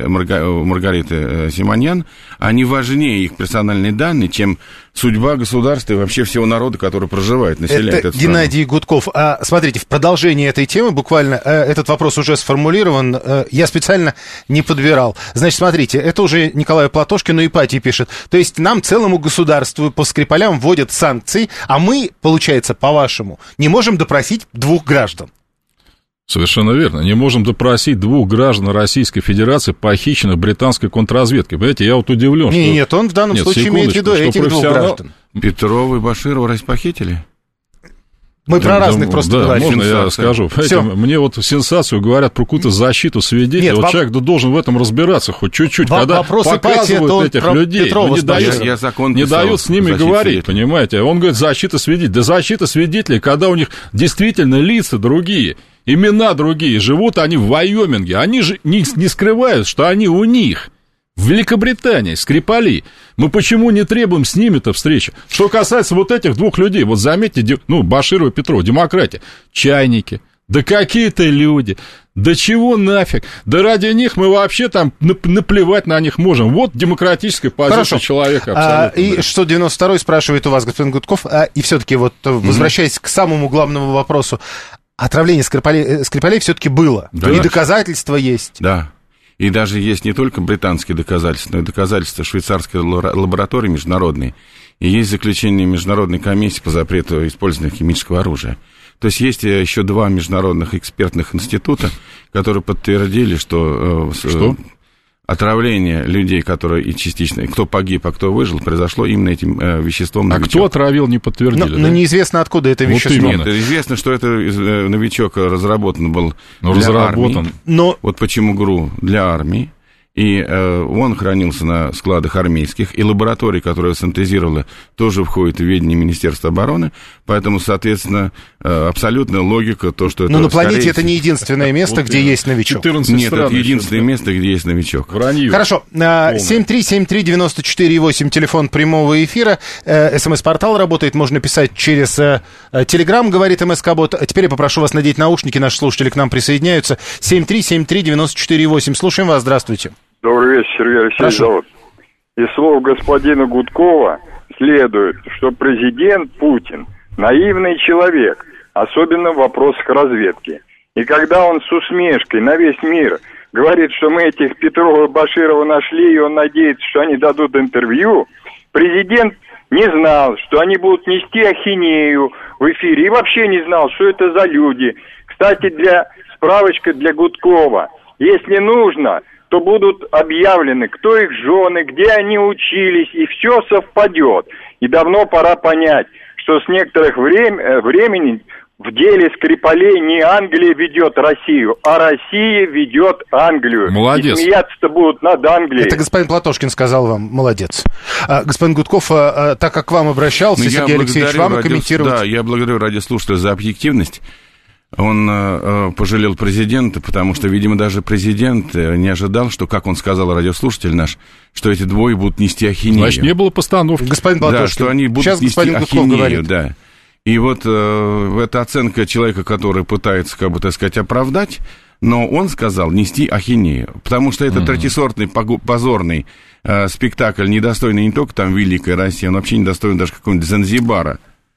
Симоньян, они важнее их персональные данные, чем судьба государства и вообще всего народа, который проживает, населяет эту страну. Геннадий Гудков. Смотрите, в продолжении этой темы, буквально, этот вопрос уже сформулирован, я специально не подбирал. Значит, смотрите, это уже Николаю Платошкину Ипатий пишет. То есть нам, целому государству, по Скрипалям вводят санкции, а мы, получается, по-вашему, не можем допросить 2 граждан. Совершенно верно. Не можем допросить 2 граждан Российской Федерации, похищенных британской контрразведкой. Понимаете, я вот удивлен, что... Нет, он в данном случае имеет в виду этих 2 граждан. Петрова и Баширова разве похитили? Мы про разных просто говорим. Можно я скажу? Мне вот сенсацию говорят про какую-то защиту свидетелей. Вот человек должен в этом разбираться хоть чуть-чуть. Когда показывают этих людей, не дают с ними говорить, понимаете? Он говорит, защита свидетелей. Да защита свидетелей, когда у них действительно лица другие, имена другие, живут они в Вайоминге. Они же не скрывают, что они у них. В Великобритании, Скрипали. Мы почему не требуем с ними-то встречи? Что касается вот этих 2 людей, вот заметьте, Баширова и Петрова, демократия, чайники, да какие-то люди, да чего нафиг, да ради них мы вообще там наплевать на них можем. Вот демократическая позиция человека абсолютно. И 692-й спрашивает у вас, господин Гудков, и все-таки вот возвращаясь к самому главному вопросу, отравление Скрипалей все-таки было, и доказательства есть. Да. И даже есть не только британские доказательства, но и доказательства швейцарской лаборатории международной. И есть заключение Международной комиссии по запрету использования химического оружия. То есть есть еще 2 международных экспертных института, которые подтвердили, что отравление людей, которые и частично, кто погиб, а кто выжил, произошло именно этим веществом. А кто отравил, не подтвердили? Но неизвестно, откуда это вещество. Нет, известно, что это новичок разработан был для армии. Но... Вот почему ГРУ для армии. И он хранился на складах армейских, и лаборатория, которая синтезировала, тоже входит в ведение Министерства обороны, поэтому, соответственно, абсолютная логика, то, что это... Но на планете это не единственное место, где есть новичок. Нет, это единственное место, где есть новичок. Вранье. Хорошо, 7373948, телефон прямого эфира, СМС-портал работает, можно писать через Телеграм, говорит МСК-бот. Теперь я попрошу вас надеть наушники, наши слушатели к нам присоединяются. 7373948, слушаем вас, здравствуйте. Добрый вечер, Сергей Алексеевич зовут. Из слов господина Гудкова следует, что президент Путин наивный человек, особенно в вопросах разведки. И когда он с усмешкой на весь мир говорит, что мы этих Петрова и Баширова нашли, и он надеется, что они дадут интервью, президент не знал, что они будут нести ахинею в эфире, и вообще не знал, что это за люди. Кстати, справочка для Гудкова. Если нужно, то будут объявлены, кто их жены, где они учились, и все совпадет. И давно пора понять, что с некоторых времени в деле Скрипалей не Англия ведет Россию, а Россия ведет Англию. Молодец. И смеяться-то будут над Англией. Это господин Платошкин сказал вам, молодец. Господин Гудков, так как к вам обращался, Сергей Алексеевич, вам комментировать... Да, я благодарю радиослушателя за объективность. Он пожалел президента, потому что, видимо, даже президент не ожидал, что, как он сказал, радиослушатель наш, что эти двое будут нести ахинею. Значит, не было постановки. Господин Платошкин, да, что они будут сейчас нести господин Гудков ахинею, говорит. да. И вот эта оценка человека, который пытается, как бы, так сказать, оправдать, но он сказал нести ахинею, потому что это третьесортный, позорный спектакль, недостойный не только там Великой России, он вообще недостойный даже какого-нибудь Занзибара.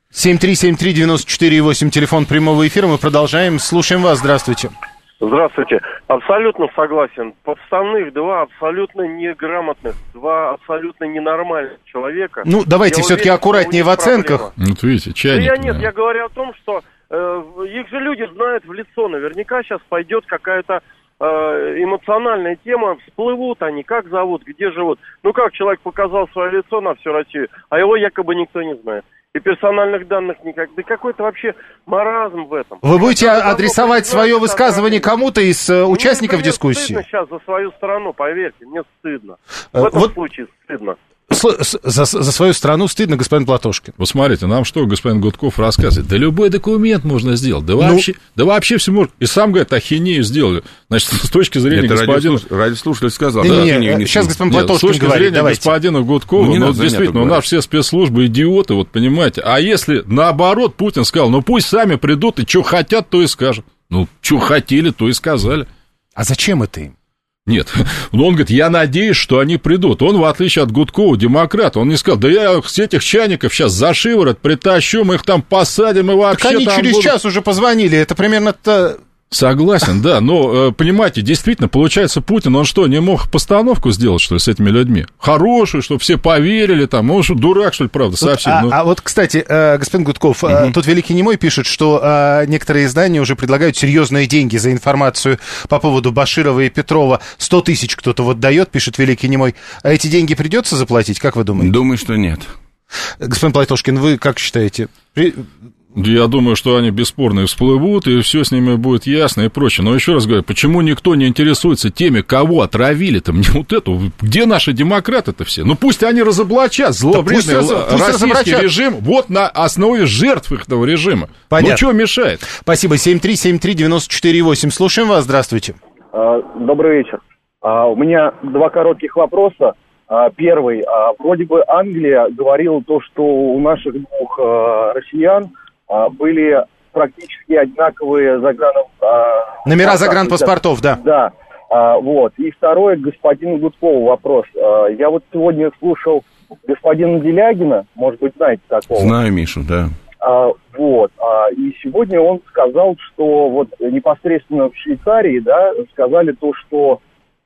7373948, телефон прямого эфира, мы продолжаем, слушаем вас, здравствуйте. Здравствуйте. Абсолютно согласен. Подставных два абсолютно неграмотных, два абсолютно ненормальных человека. Ну, давайте все-таки аккуратнее в оценках. Проблема. Вот видите, чайник. Я говорю о том, что их же люди знают в лицо. Наверняка сейчас пойдет какая-то эмоциональная тема, всплывут они, как зовут, где живут. Ну как человек показал свое лицо на всю Россию, а его якобы никто не знает. И персональных данных никак. Да какой-то вообще маразм в этом. Вы будете адресовать свое высказывание кому-то из участников дискуссии? Мне стыдно сейчас за свою страну, поверьте, мне стыдно. В этом случае стыдно. За свою страну стыдно, господин Платошкин. Вот смотрите, нам что господин Гудков рассказывает? Да любой документ можно сделать, да вообще все можно. И сам, говорит, ахинею сделали. Значит, с точки зрения господина... Радиослушатель сказал. Сейчас господин Платошкин говорит, с точки зрения господина Гудкова, действительно, у нас все спецслужбы идиоты, вот понимаете. А если наоборот Путин сказал, ну пусть сами придут и что хотят, то и скажут. Ну, что хотели, то и сказали. А зачем это им? Нет, но он говорит, я надеюсь, что они придут. Он, в отличие от Гудкова, демократ. Он не сказал, да я с этих чайников сейчас за шиворот притащу, мы их там посадим и вообще... Так они там через будут... час уже позвонили, это примерно-то... Согласен, да, но, понимаете, действительно, получается, Путин, он что, не мог постановку сделать, что ли, с этими людьми? Хорошую, чтобы все поверили, там, он что, дурак, что ли, правда, совсем? А вот, кстати, господин Гудков, тут Великий Немой пишет, что некоторые издания уже предлагают серьезные деньги за информацию по поводу Баширова и Петрова. 100 тысяч кто-то вот дает, пишет Великий Немой. А эти деньги придется заплатить, как вы думаете? Думаю, что нет. Господин Платошкин, вы как считаете? Я думаю, что они бесспорно всплывут, и все с ними будет ясно и прочее. Но еще раз говорю, почему никто не интересуется теми, кого отравили-то? Мне вот эту... Где наши демократы-то все? Ну, пусть они разоблачат зловредный российский режим вот на основе жертв этого режима. Понятно. Ну, что мешает? Спасибо. 7373948. Слушаем вас. Здравствуйте. Добрый вечер. У меня два коротких вопроса. Первый. Вроде бы Англия говорила то, что у наших двух россиян были практически одинаковые номера загранпаспортов, да. Да, вот. И второй, к господину Гудкову вопрос. Я вот сегодня слушал господина Делягина, может быть, знаете такого? Знаю Мишу, да. Вот. И сегодня он сказал, что вот непосредственно в Швейцарии, да, сказали то, что,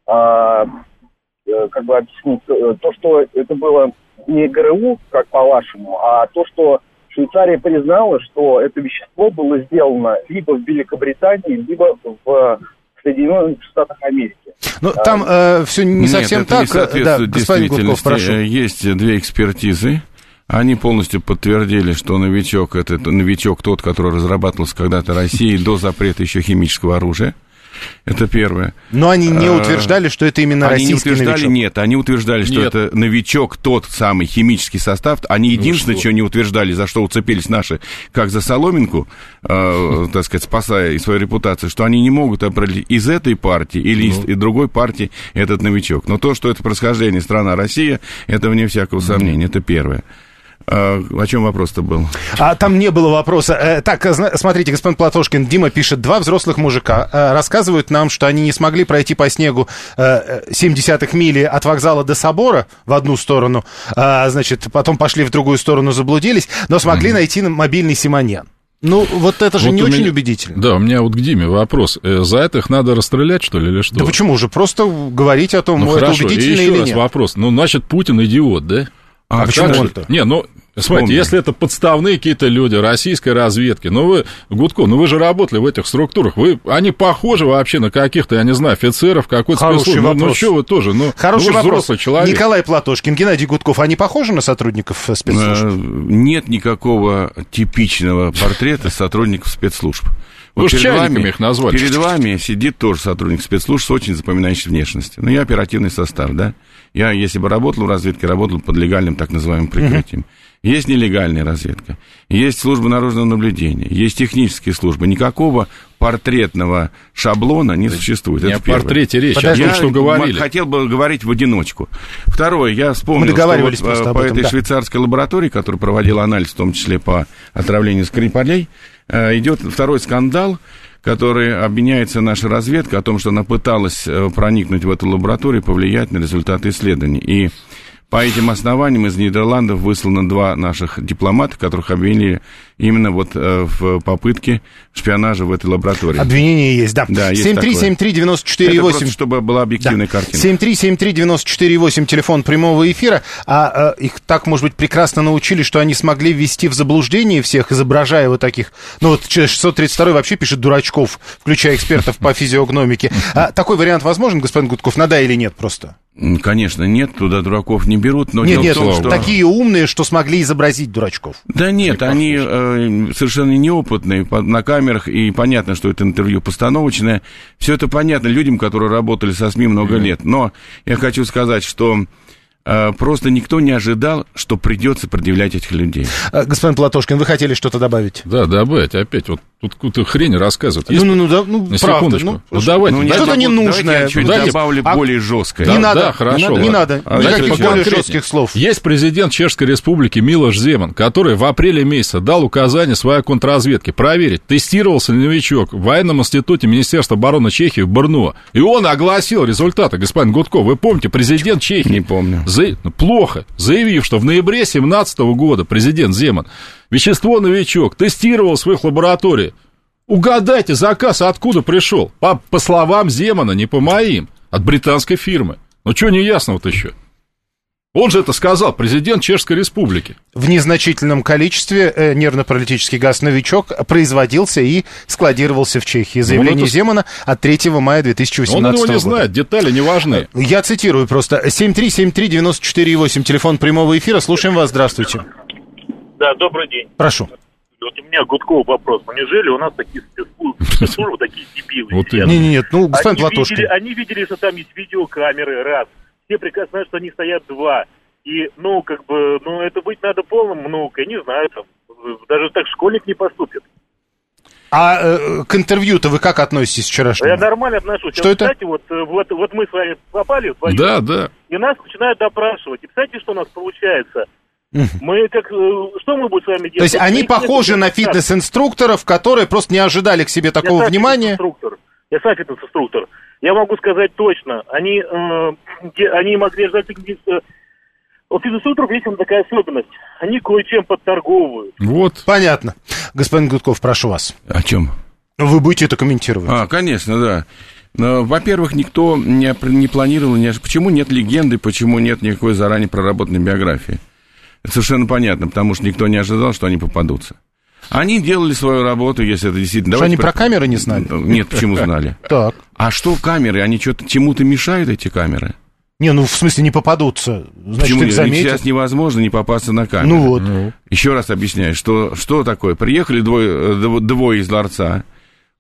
как бы объяснить, то, что это было не ГРУ, как по-вашему, а то, что Швейцария признала, что это вещество было сделано либо в Великобритании, либо в Соединенных Штатах Америки. Ну, там все не совсем так. Не соответствует действительности. Прошу. Есть две экспертизы. Они полностью подтвердили, что новичок, это новичок тот, который разрабатывался когда-то Россией до запрета еще химического оружия. Это первое. Но они не утверждали, что это именно российский новичок? Они утверждали, что это новичок, тот самый химический состав. Они единственное, чего не утверждали, за что уцепились наши, как за соломинку, так сказать, спасая свою репутацию, что они не могут определить, из этой партии или из другой партии этот новичок. Но то, что это происхождение страна Россия, это вне всякого сомнения. Это первое. О чем вопрос-то был? Там не было вопроса. Так, смотрите, господин Платошкин, Дима пишет, 2 взрослых мужика рассказывают нам, что они не смогли пройти по снегу 0,7 мили от вокзала до собора в одну сторону, значит, потом пошли в другую сторону, заблудились, но смогли найти мобильный Симоньян. Ну, вот это же вот не очень убедительно. Да, у меня вот к Диме вопрос. За это их надо расстрелять, что ли, или что? Да почему же? Просто говорить о том, это хорошо, убедительно или нет. еще раз вопрос. Ну, значит, Путин идиот, да? А почему он-то? Не, ну, смотрите, если это подставные какие-то люди российской разведки, Гудков, вы же работали в этих структурах, они похожи вообще на каких-то, я не знаю, офицеров, какой-то спецслужбы. Ну, что вы тоже, Хороший вопрос. Человек. Николай Платошкин, Геннадий Гудков, они похожи на сотрудников спецслужб? Нет никакого типичного портрета сотрудников спецслужб. Вы же чайниками их назвали. Перед вами сидит тоже сотрудник спецслужб с очень запоминающей внешностью. Я оперативный состав, да? Я, если бы работал в разведке, работал под легальным так называемым прикрытием. Есть нелегальная разведка, есть служба наружного наблюдения, есть технические службы. Никакого портретного шаблона не существует. Не о портрете речь, о том, что говорили. Я хотел бы говорить в одиночку. Второе, я вспомнил, что по этой швейцарской лаборатории, которая проводила анализ, в том числе по отравлению Скрипалей, идет второй скандал, который обвиняется наша разведка о том, что она пыталась проникнуть в эту лабораторию и повлиять на результаты исследований. И по этим основаниям из Нидерландов выслано 2 наших дипломата, которых обвинили именно в попытке шпионажа в этой лаборатории. Обвинение есть, да. Да, есть 7373948. Это просто, чтобы была объективная картина. 7373948, телефон прямого эфира. Их так, может быть, прекрасно научили, что они смогли ввести в заблуждение всех, изображая вот таких... 632 вообще пишет дурачков, включая экспертов по физиогномике. Такой вариант возможен, господин Гудков, да или нет просто? Конечно, нет, туда дураков не берут, но нет, такие умные, что смогли изобразить дурачков. Да нет, они совершенно неопытные на камерах, и понятно, что это интервью постановочное. Все это понятно людям, которые работали со СМИ много лет. Но я хочу сказать, что просто никто не ожидал, что придется предъявлять этих людей. Господин Платошкин, вы хотели что-то добавить? Да, добавить. Опять тут какую-то хрень рассказывают. На секундочку. Давайте. Что-то ненужное. Я чуть-чуть добавлю более жесткое. Не надо. Да, хорошо. Не надо. Никаких более жестких слов. Есть президент Чешской Республики Милош Земан, который в апреле месяце дал указание своей контрразведке проверить, тестировался ли новичок в военном институте Министерства обороны Чехии в Брно. И он огласил результаты, господин Гудков. Вы помните, президент Чехии... Не помню. Плохо. Заявив, что в ноябре 2017 года президент Земан вещество «Новичок» тестировал в своих лабораториях. Угадайте, заказ откуда пришел? По словам Земана, не по моим, от британской фирмы. Что не ясно вот еще? Он же это сказал, президент Чешской Республики. В незначительном количестве нервно-паралитический газ «Новичок» производился и складировался в Чехии. Заявление Земана от 3 мая 2018 года. Он его не знает, детали не важны. Я цитирую просто. 7373948, телефон прямого эфира. Слушаем вас, здравствуйте. Да, добрый день. Прошу. Вот у меня Гудков вопрос. Неужели у нас такие спецслужбы, такие дебилы? Нет, господин Платошкин. Они видели, что там есть видеокамеры, раз. Все прекрасно знают, что они стоят 2. И, это быть надо полным, я не знаю, даже так школьник не поступит. А к интервью-то вы как относитесь вчерашнему? Я нормально отношусь. Что это? Кстати, вот мы с вами попали вдвоем. Да. И нас начинают допрашивать. И, кстати, что у нас получается? Мы что мы будем с вами делать? То есть они похожи на фитнес-инструкторов, которые просто не ожидали к себе такого внимания? Я сам фитнес-инструктор. Я могу сказать точно, они могли ждать... У фитнес-инструкторов есть такая особенность. Они кое-чем подторговывают. Вот. Понятно. Господин Гудков, прошу вас. О чем? Вы будете это комментировать? Конечно, да. Но, во-первых, никто не планировал... Почему нет легенды, почему нет никакой заранее проработанной биографии? Это совершенно понятно, потому что никто не ожидал, что они попадутся. Они делали свою работу, если это действительно... Что они про камеры не знали? Нет, почему знали? Так. А что камеры? Они чему-то мешают, эти камеры? В смысле не попадутся. Значит, почему? их заметят. Сейчас невозможно не попасться на камеру. Еще раз объясняю, что такое. Приехали двое из ларца,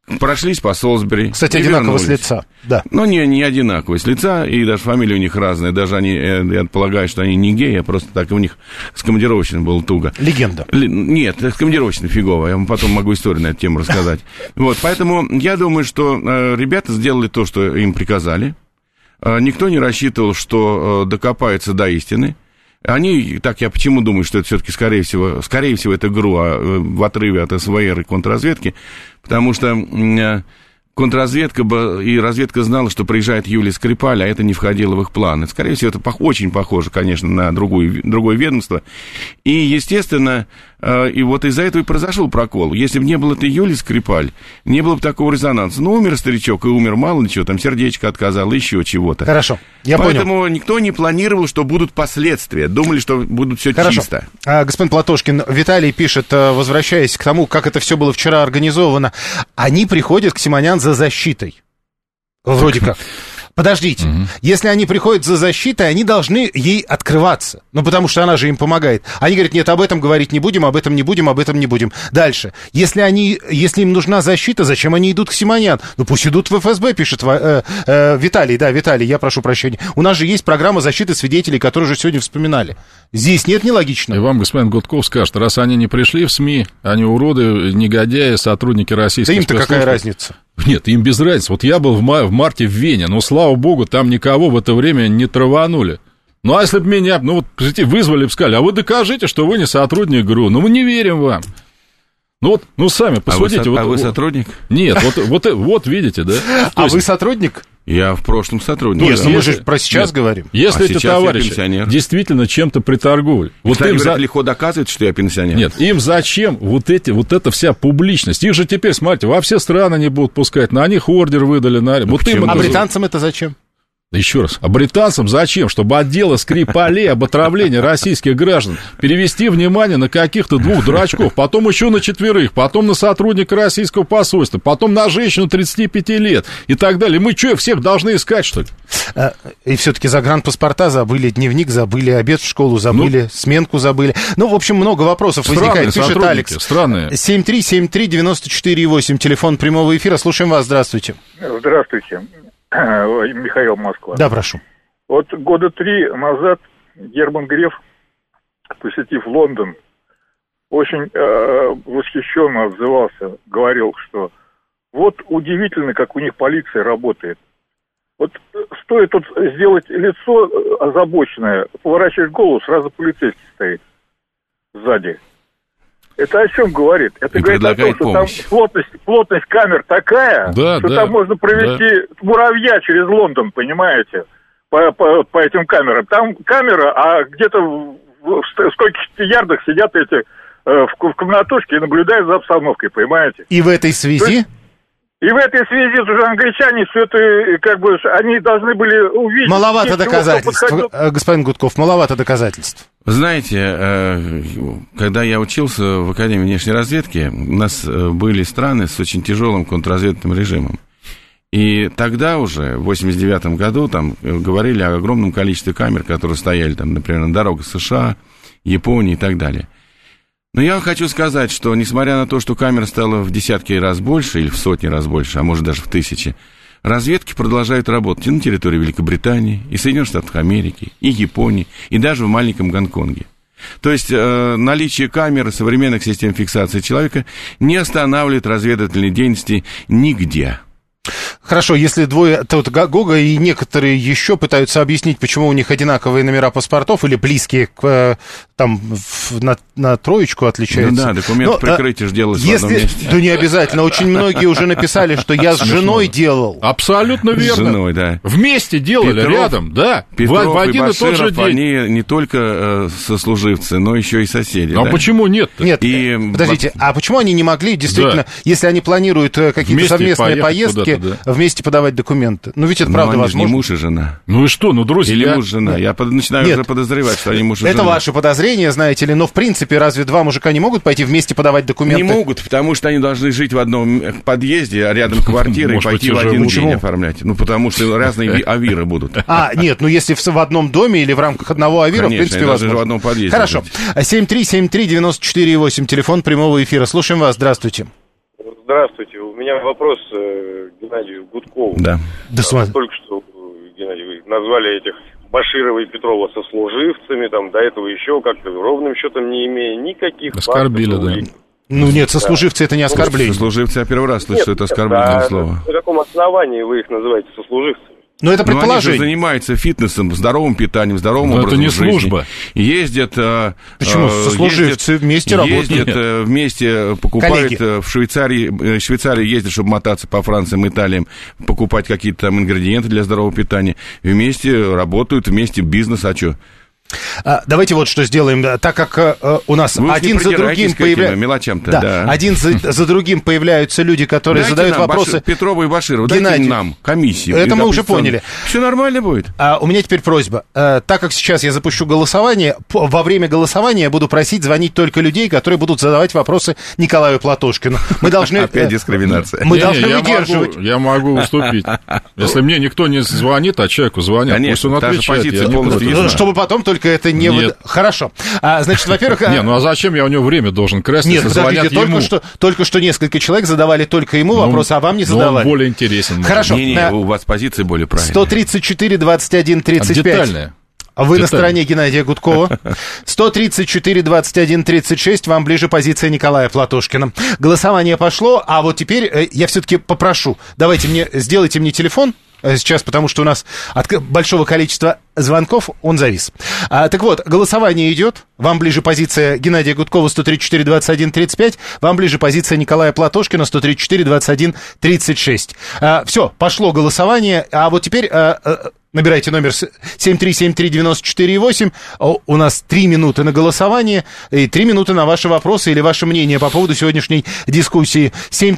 прошлись по Солсбери. Кстати, одинаково с лица, да. Ну, не одинаково с лица, и даже фамилии у них разные. Даже они, я полагаю, что они не геи, а просто так у них с командировочным было туго. Легенда. Нет, с командировочным фигово. Я вам потом могу историю на эту тему рассказать. Вот, поэтому я думаю, что ребята сделали то, что им приказали. Никто не рассчитывал, что докопаются до истины. Они, так я почему думаю, что это все-таки, скорее всего, это ГРУ в отрыве от СВР и контрразведки, потому что контрразведка и разведка знала, что приезжает Юлия Скрипаль, а это не входило в их планы. Скорее всего, это очень похоже, конечно, на другое ведомство. И, естественно, и вот из-за этого и произошел прокол. Если бы не было этой Юлии Скрипаль, не было бы такого резонанса. Ну, умер старичок, и умер, мало ли чего, там сердечко отказало, еще чего-то. Хорошо, я понял. Поэтому никто не планировал, что будут последствия. Думали, что будут все чисто. Господин Платошкин, Виталий пишет, возвращаясь к тому, как это все было вчера организовано, они приходят к Симонян за защитой. Вроде как. Подождите, если они приходят за защитой, они должны ей открываться. Ну, потому что она же им помогает. Они говорят, нет, об этом говорить не будем, об этом не будем, об этом не будем. Дальше. Если им нужна защита, зачем они идут к Симонян? Ну, пусть идут в ФСБ, пишет Виталий. Да, Виталий, я прошу прощения. У нас же есть программа защиты свидетелей, которую же сегодня вспоминали. Здесь нет нелогично. И вам господин Гудков скажет, раз они не пришли в СМИ, они уроды, негодяи, сотрудники российской спецслужбы. Да им-то какая разница? Нет, им без разницы. Вот я был в марте в Вене, но, слава богу, там никого в это время не траванули. Ну, а если бы меня, вызвали бы, сказали, а вы докажите, что вы не сотрудник ГРУ. Ну, мы не верим вам. Ну, сами посудите. А вы сотрудник? Нет, вот видите, да? А вы сотрудник? Я в прошлом сотрудник. Нет, мы же про сейчас говорим. Если эти товарищи действительно чем-то приторговали. Вот им легко доказывать, что я пенсионер. Нет, им зачем вот эта вся публичность? Их же теперь, смотрите, во все страны не будут пускать, на них ордер выдали. А британцам это зачем? Еще раз, а британцам зачем? Чтобы отдела Скрипалей об отравлении российских граждан перевести внимание на каких-то 2 дурачков, потом еще на 4, потом на сотрудника российского посольства, потом на женщину 35 лет и так далее. Мы что, всех должны искать, что ли? И все-таки загранпаспорта забыли, дневник забыли, обед в школу забыли, сменку забыли. Ну, в общем, много вопросов возникает, пишет Алекс. Странные. 7373948, телефон прямого эфира. Слушаем вас, здравствуйте. Здравствуйте. Михаил, Москва. Да, прошу. Вот 3 года назад Герман Греф, посетив Лондон, очень восхищенно отзывался, говорил, что вот удивительно, как у них полиция работает. Вот стоит тут сделать лицо озабоченное, поворачиваешь голову, сразу полицейский стоит сзади. Это о чем говорит? Это и говорит о том, что помощь. Там плотность камер такая, что там можно провести муравья через Лондон, понимаете, по этим камерам. Там камера, а где-то в скольких-то ярдах сидят эти в комнатушке и наблюдают за обстановкой, понимаете? И в этой связи... И в этой связи уже англичане все это, они должны были увидеть... Маловато доказательств, господин Гудков, маловато доказательств. Знаете, когда я учился в Академии внешней разведки, у нас были страны с очень тяжелым контрразведывательным режимом. И тогда уже, в 1989 году, там говорили о огромном количестве камер, которые стояли, там, например, на дорогах США, Японии и так далее. Но я вам хочу сказать, что, несмотря на то, что камер стало в десятки раз больше, или в сотни раз больше, а может даже в 1000, разведки продолжают работать и на территории Великобритании, и Соединенных Штатов Америки, и Японии, и даже в маленьком Гонконге. То есть наличие камер и современных систем фиксации человека не останавливает разведывательной деятельности нигде. Хорошо, если двое, то Гога и некоторые еще пытаются объяснить, почему у них одинаковые номера паспортов или близкие к, там, на троечку отличаются. Ну да, документ прикрытия же делают в одном месте. Да не обязательно, очень многие уже написали, что я с женой делал. Абсолютно верно. С женой, да. Вместе делали, рядом, да. Петров в один и тот же день. Они не только сослуживцы, но еще и соседи. А почему нет-то? Нет, подождите, а почему они не могли, действительно, если они планируют какие-то совместные поездки, вместе подавать документы? Ну, ведь это правда возможно. Не муж и жена. Ну и что, друзья. Или муж и жена. Я начинаю уже подозревать, что они муж и жена. Это ваши подозрения, знаете ли, но в принципе, разве 2 мужика не могут пойти вместе подавать документы? Не могут, потому что они должны жить в одном подъезде, а рядом квартира, и пойти в один день оформлять. Ну, потому что разные авиры будут. Нет, ну если в одном доме или в рамках одного авира, в принципе, возможно. В одном подъезде. Хорошо. 7373948, телефон прямого эфира. Слушаем вас, здравствуйте. Здравствуйте. У меня вопрос Геннадию Гудкову. Да. Только что, Геннадий, вы назвали этих Баширова и Петрова сослуживцами, там, до этого еще как-то ровным счетом не имея никаких... Оскорбили, да. Ну нет, сослуживцы это не оскорбление. Сослуживцы, я первый раз слышу, что это оскорбительное слово. На каком основании вы их называете сослуживцами? Но это предположение. Они же занимаются фитнесом, здоровым питанием, здоровым образом жизни. Это не служба. Ездят... Почему? Сослуживцы вместе работают. Ездят вместе, покупают в Швейцарии ездят, чтобы мотаться по Франциям, Италиям, покупать какие-то там ингредиенты для здорового питания. Вместе работают, вместе бизнес, а что? Давайте вот что сделаем, так как у нас один за другим один за другим появляются люди, которые задают вопросы. Петрова и Баширова, дайте нам комиссию. Это мы уже поняли. Все нормально будет. У меня теперь просьба. Так как сейчас я запущу голосование, во время голосования я буду просить звонить только людей, которые будут задавать вопросы Николаю Платошкину. Мы должны... Опять дискриминация. Мы должны выдерживать. Я могу уступить. Если мне никто не звонит, а человеку звонят, пусть он отвечает. Чтобы потом только это не... Хорошо. Значит, во-первых... Не, ну а зачем я у него время должен красть, если звонят ему? Только что несколько человек задавали только ему вопросы, а вам не задавали. Он более интересен. Хорошо. Не, у вас позиция более правильная. 134, 21, 35. Детальная. Вы на стороне Геннадия Гудкова. 134, 21, 36. Вам ближе позиция Николая Платошкина. Голосование пошло, а вот теперь я все-таки попрошу. Сделайте мне телефон сейчас, потому что у нас от большого количества звонков он завис. Так вот, голосование идет. Вам ближе позиция Геннадия Гудкова 134, 21, 35. Вам ближе позиция Николая Платошкина 134, 21, 36. Все, пошло голосование. А вот теперь... Набирайте номер 7373948. У нас 3 минуты на голосование и 3 минуты на ваши вопросы или ваше мнение по поводу сегодняшней дискуссии.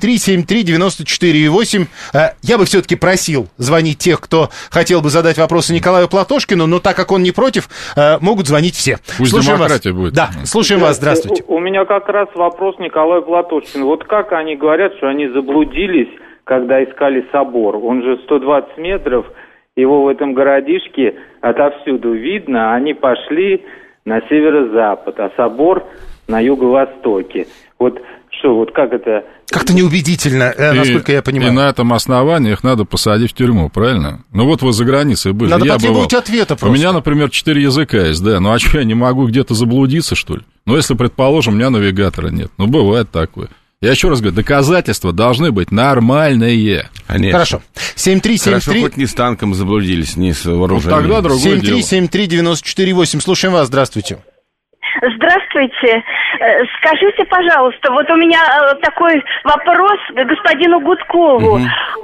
7373948. Я бы все-таки просил звонить тех, кто хотел бы задать вопросы Николаю Платошкину, но так как он не против, могут звонить все. Пусть слушаем демократия вас. будет. Да, слушаем вас, здравствуйте. У меня как раз вопрос Николаю Платошкину. Вот как они говорят, что они заблудились, когда искали собор? Он же 120 метров... Его в этом городишке отовсюду видно. Они пошли на северо-запад, а собор на юго-востоке. Вот что, вот как это... Как-то неубедительно, насколько я понимаю. И на этом основании их надо посадить в тюрьму, правильно? Ну вот вы за границей были. Надо потребовать ответа просто. У меня, например, 4 языка есть, да. Ну а что, я не могу где-то заблудиться, что ли? Ну если, предположим, у меня навигатора нет. Ну бывает такое. Я еще раз говорю, доказательства должны быть нормальные. Конечно. Хорошо. 7373... Хорошо, хоть не с танком заблудились, не с вооружением. Вот тогда другое 7373948. Слушаем вас, здравствуйте. Здравствуйте. Скажите, пожалуйста, вот у меня такой вопрос к господину Гудкову.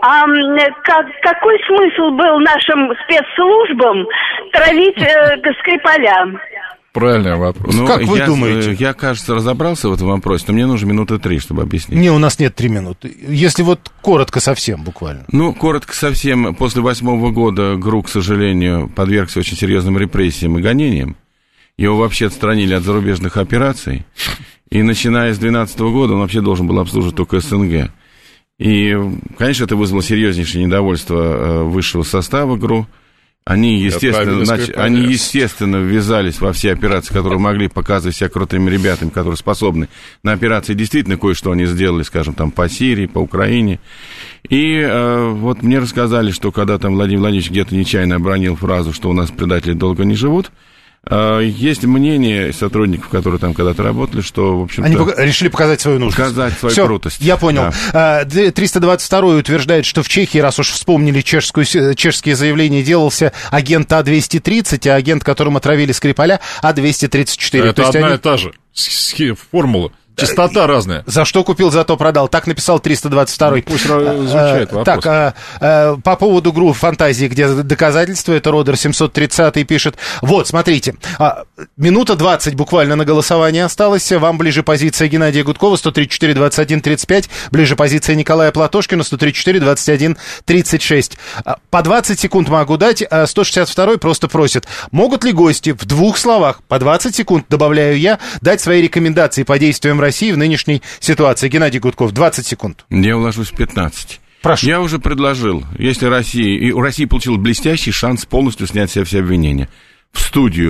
Какой смысл был нашим спецслужбам травить Скрипаля? Правильный вопрос. Ну, как вы думаете? Я, кажется, разобрался в этом вопросе, но мне нужно минуты 3, чтобы объяснить. Не, у нас нет 3 минуты. Если вот коротко совсем, буквально. Ну, коротко совсем. После 2008 года ГРУ, к сожалению, подвергся очень серьезным репрессиям и гонениям. Его вообще отстранили от зарубежных операций. И начиная с 2012 года он вообще должен был обслуживать только СНГ. И, конечно, это вызвало серьезнейшее недовольство высшего состава ГРУ. Они, естественно, ввязались во все операции, которые могли показывать себя крутыми ребятами, которые способны на операции. Действительно, кое-что они сделали, скажем, там, по Сирии, по Украине. И вот мне рассказали, что когда там Владимир Владимирович где-то нечаянно обронил фразу, что у нас предатели долго не живут, есть мнение сотрудников, которые там когда-то работали, что, в общем-то... Они решили показать свою нужность. Показать свою крутость. Я понял. Да. 322-й утверждает, что в Чехии, раз уж вспомнили чешские заявления, делался агент А-230, а агент, которым отравили Скрипаля, А-234. Это одна и та же формула. Частота разная. За что купил, зато продал. Так написал 322-й. Пусть звучает вопрос. Так, по поводу ГРУ фантазии, где доказательства, это Родер 730 пишет. Вот, смотрите, минута 20 буквально на голосование осталось. Вам ближе позиция Геннадия Гудкова, 134, 21, 35. Ближе позиция Николая Платошкина, 134, 21, 36. По 20 секунд могу дать. 162-й просто просит. Могут ли гости в 2 словах, по 20 секунд, добавляю я, дать свои рекомендации по действиям России в нынешней ситуации? Геннадий Гудков, 20 секунд. Я уложусь в 15. Прошу. Я уже предложил, если у России получил блестящий шанс полностью снять с себя все обвинения, в студию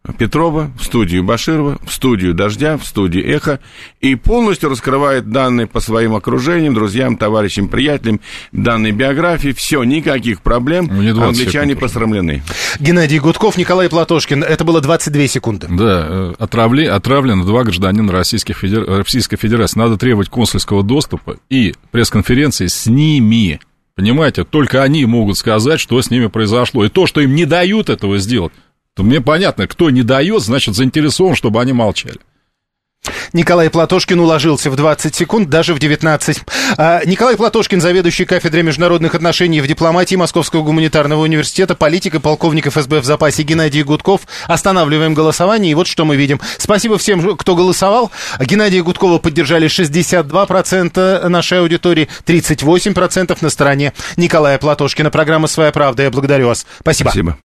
Петрова, в студию Баширова, в студию «Дождя», в студию «Эхо» и полностью раскрывает данные по своим окружениям, друзьям, товарищам, приятелям, данные биографии. Все, никаких проблем. Англичане посрамлены. Геннадий Гудков, Николай Платошкин. Это было 22 секунды. Да, отравлено 2 гражданина Российской Федерации. Надо требовать консульского доступа и пресс-конференции с ними. Понимаете, только они могут сказать, что с ними произошло. И то, что им не дают этого сделать, то мне понятно, кто не дает, значит, заинтересован, чтобы они молчали. Николай Платошкин уложился в 20 секунд, даже в 19. Николай Платошкин, заведующий кафедрой международных отношений в дипломатии Московского гуманитарного университета, политик и полковник ФСБ в запасе Геннадий Гудков. Останавливаем голосование, и вот что мы видим. Спасибо всем, кто голосовал. Геннадия Гудкова поддержали 62% нашей аудитории, 38% на стороне Николая Платошкина. Программа «Своя правда». Я благодарю вас. Спасибо.